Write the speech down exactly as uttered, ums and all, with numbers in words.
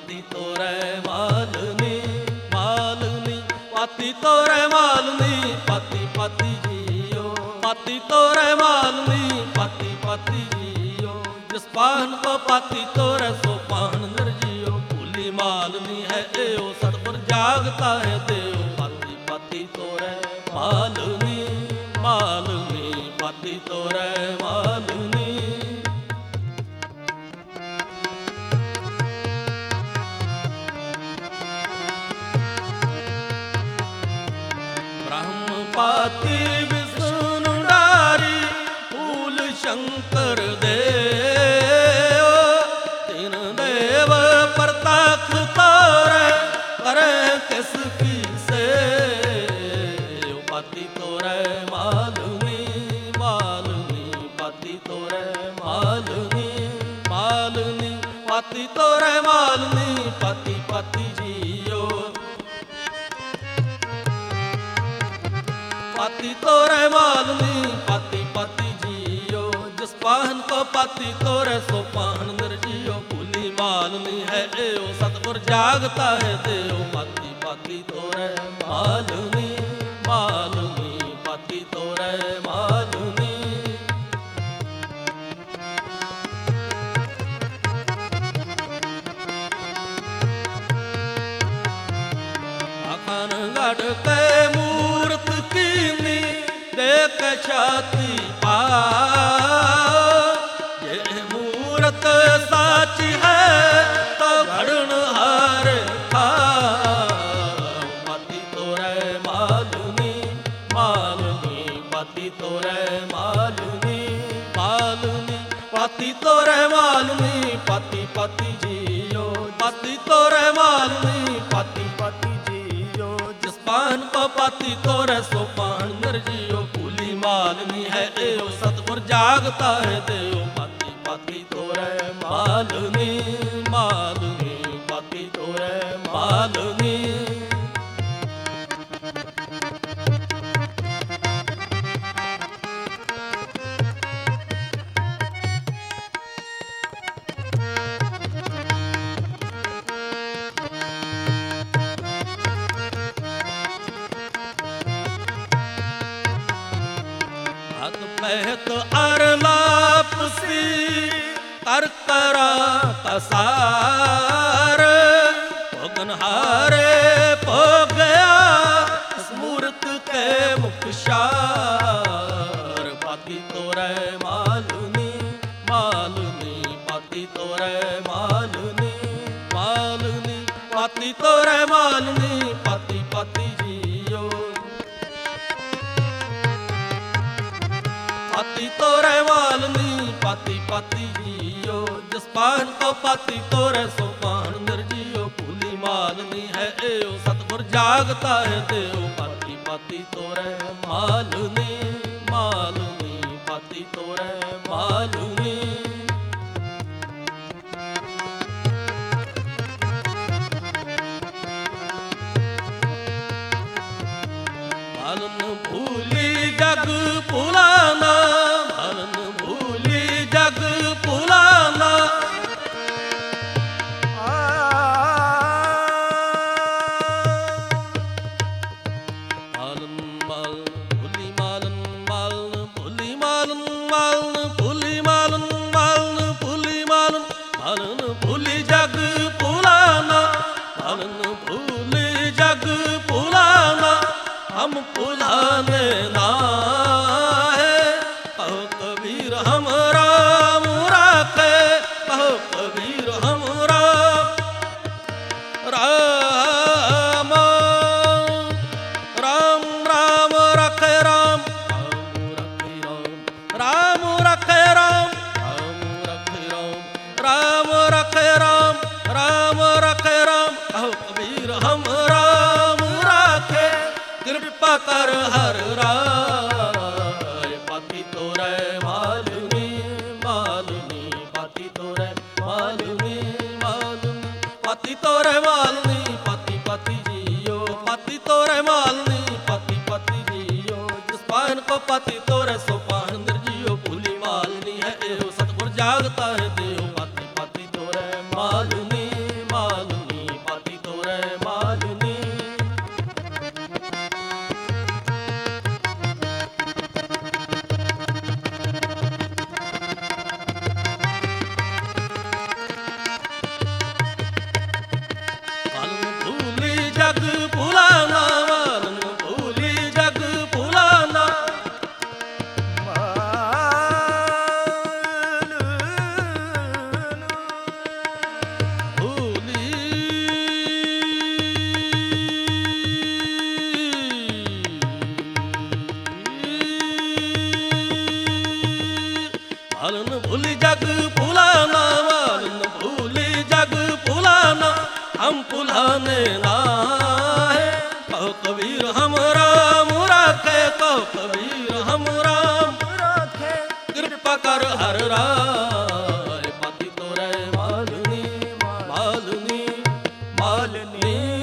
ਪਾਤੀ ਤੋਰੈ ਮਾਲਨੀ, ਮਾਲਨੀ ਪਾਤੀ ਤੋਰੈ ਮਾਲਨੀ, ਪਾਤੀ ਪਾਤੀ ਜੀਓ ਪਾਤੀ ਤੋਰੈ ਮਾਲਨੀ, ਪਾਤੀ ਪਾਤੀ ਜੀਓ। ਜਿਸ ਪਾਹਨ ਕੋ ਪਾਤੀ ਤੋਰੈ ਸੋ ਪਾਹਨ ਨਿਰਜੀਓ। ਭੂਲੀ ਮਾਲਨੀ ਹੈ ਏਓ ਸਤਿਗੁਰ ਜਾਗਤਾ ਹੈ ਦੇਓ। ਪਾਤੀ ਪਾਤੀ ਤੋਰੈ ਮਾਲਨੀ, ਮਾਲਨੀ ਪਾਤੀ ਤੋਰੈ ਮਾਲਨੀ। ਬ੍ਰਹਮ ਪਾਤੀ ਵਿਸ਼ਨੂੰ ਡਾਰੀ, ਫੂਲ ਸ਼ੰਕਰ ਦੇਵ। ਤਿਨ ਦੇਵ ਪ੍ਰਤੱਖ ਤੋਰੈ, ਕਰੈ ਕਿਸ ਕੀ ਸੇਵ। ਪਾਤੀ ਤੋਰੈ ਮਾਲਨੀ, ਮਾਲਨੀ ਪਾਤੀ ਤੋਰੈ ਮਾਲਨੀ, ਮਾਲਨੀ ਪਾਤੀ ਤੋਰੈ ਮਾਲਨੀ, ਪਾਤੀ ਪਾਤੀ ਜੀਓ। ਪਾਤੀ ਤੋਰੈ ਮਾਲਨੀ, ਪਾਤੀ ਪਾਤੀ ਜੀਓ। ਜਿਸ ਪਾਹਨ ਕੋ ਪਾਤੀ ਤੋਰੈ ਸੋ ਪਾਹਨ ਨਿਰਜੀਓ। ਭੂਲੀ ਮਾਲਨੀ ਹੈ ਏਓ ਸਤਿਗੁਰ ਜਾਗਤਾ ਹੈ ਦੇਓ। ਪਾਤੀ ਪਾਤੀ ਤੋਰੈ ਮਾਲਨੀ, ਮਾਲਨੀ ਪਾਤੀ ਤੋਰੈ ਮਾਲਨੀ। ਅਖਨ ਗੜ ਕੇ ਮੂਰਤ ਕੀਨੀ, ਦੇਖ ਛਾਤੀ ਪਾ। ਜੇ ਮੂਰਤ ਸਾਚੀ ਹੈ ਤੋ ਘੜਨ ਹਾਰ ਖਾਓ। ਪਾਤੀ ਤੋਰੈ ਮਾਲਨੀ, ਮਾਲਨੀ ਪਾਤੀ ਤੋਰੈ ਮਾਲਨੀ, ਮਾਲਨੀ ਪਾਤੀ ਤੋਰੈ ਮਾਲਨੀ, ਪਾਤੀ ਪਾਤੀ ਜੀਓ। ਪਾਤੀ ਤੋਰੈ ਮਾਲਨੀ, ਪਾਤੀ ਪਾਤੀ ਜੀਓ। ਜਿਸ ਪਾਹਨ ਕੋ ਪਾਤੀ ਤੋਰੈ ਸੋ ਪਾਹਨ ਨਿਰਜੀਓ। ਭੂਲੀ ਮਾਲਨੀ ਹੈ ਏਓ ਸਤਿਗੁਰ ਜਾਗਤਾ ਹੈ ਦੇਓ। ਪਾਤੀ ਪਾਤੀ ਤੋਰੈ ਮਾਲਨੀ, ਮਾਲਨੀ ਪਾਤੀ ਤੋਰੈ ਮਾਲਨੀ। ਹਤ ਪਹਿਤ ਅਰ ਲਾਪਸੀ, ਕਰ ਕਰਾ ਕਸਾਰ। ਭੋਗਨ ਹਾਰੇ ਭੋਗਿਆ, ਸਮੂਰਤ ਕੇ ਮੁਖ ਸ਼ਾਰ। ਪਾਤੀ ਤੋਰੈ ਮਾਲਨੀ, ਮਾਲਨੀ ਪਾਤੀ ਤੋਰੈ ਮਾਲਨੀ, ਮਾਲਨੀ ਪਾਤੀ ਤੋਰੈ ਮਾਲਨੀ, ਪਾਤੀ ਪਾਤੀ ਜੀਓ। ਪਾਤੀ ਤੋਰੈ ਮਾਲਨੀ, ਪਾਤੀ ਪਾਤੀ ਜੀਓ। ਜਿਸ ਪਾਹਨ ਕੋ ਪਾਤੀ ਤੋਰੈ ਸੋ ਪਾਹਨ ਨਿਰਜੀਓ। ਭੂਲੀ ਮਾਲਨੀ ਹੈ ਏਓ ਸਤਿਗੁਰ ਜਾਗਤਾ ਹੈ ਦੇਓ। ਪਾਤੀ ਪਾਤੀ ਤੋਰੈ ਮਾਲਨੀ, ਮਾਲਨੀ ਪਾਤੀ ਤੋਰੈ ਮਾਲਨੀ। ਮਾਲਨ ਭੂਲੀ ਜਗ ਭੁਲਾਨਾ, ਮਾਲਨ ਭੂਲੀ ਜਗ ਭੁਲਾਨਾ। ਮਾਲਨ ਮਾਲਨ ਭੂਲੀ ਮਾਲਨ, ਮਾਲਨ ਭੂਲੀ ਮਾਲਨ, ਮਾਲਨ ਭੂਲੀ ਮਾਲਨ, ਮਾਲਨ ਭੂਲੀ ਮਾਲਨ। ਮਾਲਨ ਭੂਲੀ ਜਗ ਭੁਲਾਨਾ, ਮਾਲਨ ਭੂਲੀ ਜਗ ਭੁਲਾਨਾ। ਹਮ ਭੁਲਾਨੇ ਨਾਹੇ, ਕਹੋ ਕਬੀਰ ਹਮ ਰਾਮ ਰਾਖੇ। ਕਹੋ ਕਬੀਰ ਹਮ ਰਾਮ ਰਾਮ ਰਾਮ ਰਾਮ ਰਖੇ ਰਾਮ, ਰਾਮ ਰਖੇ ਰਾਮ, ਰਾਮ ਰਖੇ ਰਾਮ, ਰਾਮ ਰਖੇ ਰਾਮ, ਰਾਮ ਰਖੇ ਰਾਮ। ਕਹੋ ਕਬੀਰ ਹਮ ਰਾਮ ਰਾਖੇ, ਕਿਰਪਾ ਕਰ ਹਰ ਰਾਏ। ਪਾਤੀ ਤੋਰੈ ਮਾਲਨੀ, ਮਾਲਨੀ ਪਾਤੀ ਤੋਰੈ ਮਾਲਨੀ, ਮਾਲਨੀ ਪਾਤੀ ਤੋਰੈ ਮਾਲਨੀ, ਪਾਤੀ ਪਾਤੀ ਜੀਓ। ਪਾਤੀ ਤੋਰੈ ਮਾਲਨੀ, ਪਾਤੀ ਪਾਤੀ ਜੀਓ। ਜਿਸ ਪਾਹਨ ਕੋ ਪਾਤੀ ਤੋਰੈ ਸੋ ਪਾਹਨ ਨਿਰਜੀਓ। ਭੂਲੀ ਮਾਲਨੀ ਹੈ ਏਓ ਸਤਿਗੁਰ ਜਾਗਤਾ ਹੈ ਦੇਓ। ਪਾਤੀ ਪਾਤੀ ਤੋਰੈ ਮਾਲਨੀ, ਮਾਲਨੀ जग भुलाना, मालन भूली जग भुलाना, हम भुलाने ना है। कहो कबीर हम राम राखे, कहो कबीर हम राम राखे। कृपा कर हर राय, पति तोरे मालनी मालनी मालनी